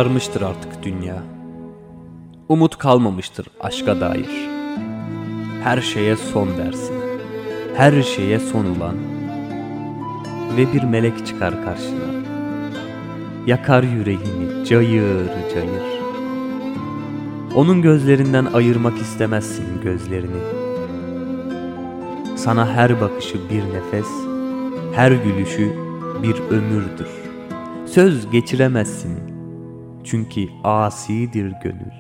Kararmıştır artık dünya. Umut kalmamıştır aşka dair. Her şeye son dersin. Her şeye son ulan. Ve bir melek çıkar karşına. Yakar yüreğini cayır cayır. Onun gözlerinden ayırmak istemezsin gözlerini. Sana her bakışı bir nefes, her gülüşü bir ömürdür. Söz geçiremezsin çünkü asidir gönül.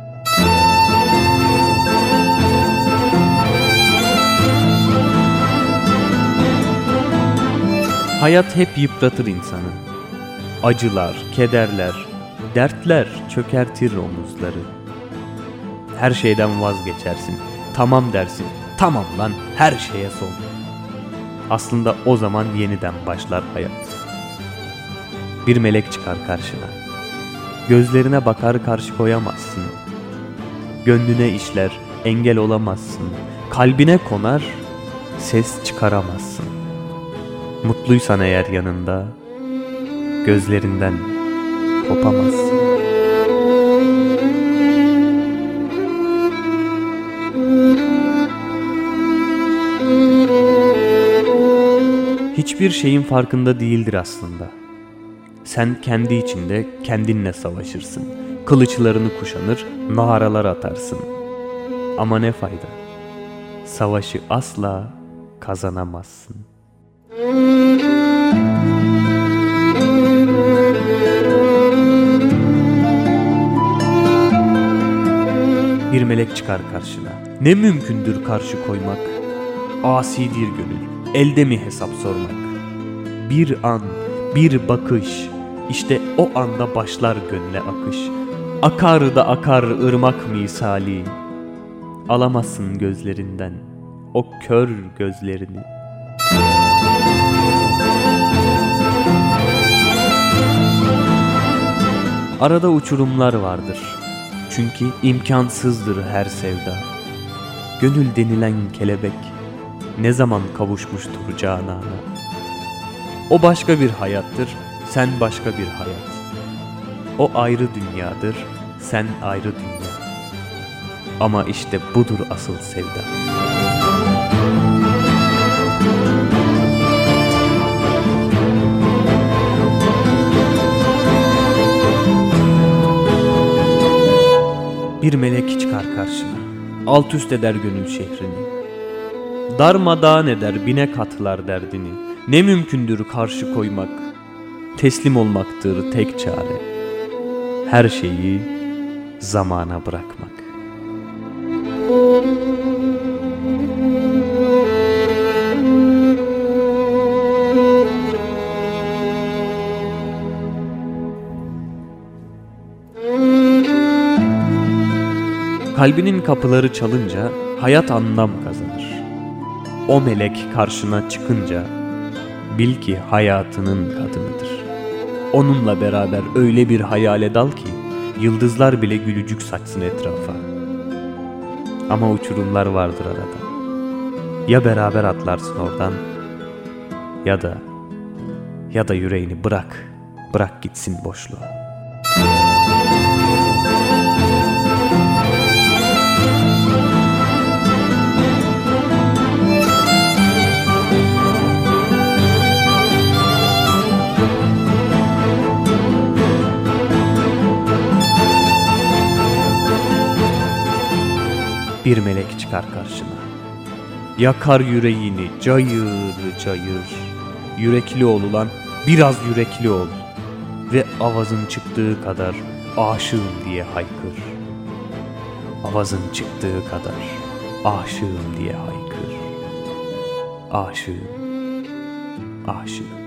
Hayat hep yıpratır insanı. Acılar, kederler, dertler çökertir omuzları. Her şeyden vazgeçersin, tamam dersin, tamam lan her şeye son. Aslında o zaman yeniden başlar hayat. Bir melek çıkar karşına. Gözlerine bakar karşı koyamazsın. Gönlüne işler, engel olamazsın. Kalbine konar, ses çıkaramazsın. Mutluysan eğer yanında, gözlerinden kopamazsın. Hiçbir şeyin farkında değildir aslında. Sen kendi içinde kendinle savaşırsın. Kılıçlarını kuşanır, naralar atarsın. Ama ne fayda? Savaşı asla kazanamazsın. Bir melek çıkar karşına. Ne mümkündür karşı koymak? Asidir gönül, elde mi hesap sormak? Bir an, bir bakış, işte o anda başlar gönle akış. Akar da akar ırmak misali. Alamazsın gözlerinden o kör gözlerini. Arada uçurumlar vardır. Çünkü imkansızdır her sevda. Gönül denilen kelebek ne zaman kavuşmuştur canana. O başka bir hayattır, sen başka bir hayat. O ayrı dünyadır, sen ayrı dünya. Ama işte budur asıl sevda. Bir melek çıkar karşına, alt üst eder gönül şehrini. Darmadağın eder, bine katlar derdini. Ne mümkündür karşı koymak, teslim olmaktır tek çare. Her şeyi zamana bırakmak. Kalbinin kapıları çalınca hayat anlam kazanır. O melek karşına çıkınca bil ki hayatının kadınıdır. Onunla beraber öyle bir hayale dal ki yıldızlar bile gülücük saçsın etrafa. Ama uçurumlar vardır arada. Ya beraber atlarsın oradan ya da yüreğini bırak gitsin boşluğa. Bir melek çıkar karşına. Yakar yüreğini cayır cayır. Yürekli ol ulan, biraz yürekli ol. Ve avazın çıktığı kadar aşığım diye haykır. Avazın çıktığı kadar aşığım diye haykır. Aşığım, aşığım.